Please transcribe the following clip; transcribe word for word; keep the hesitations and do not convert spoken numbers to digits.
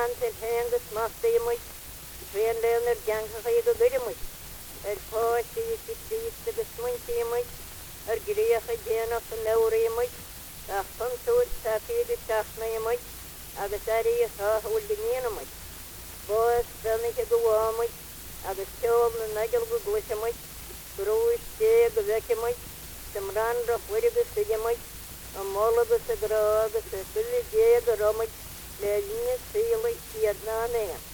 Ant yn hen gysmasta i mwy, Rhaen lewn yr giangach i gyda'r mwy. Yr ffoes i si syst y gysmwynti i mwy, yr griach y genach y nawr i mwy, ach pantwyd sa ffyd y tachna i mwy, agos ar i chach ul di nien i mwy. Ffoes dynnig y gwa mwy, agos teol na nagel guglis i mwy, grwys deg y vec i mwy, Symran rach wyrig y sydd i mwy, a molog y sygrag y sydd y deg y romwy, le linia syl i adna nea.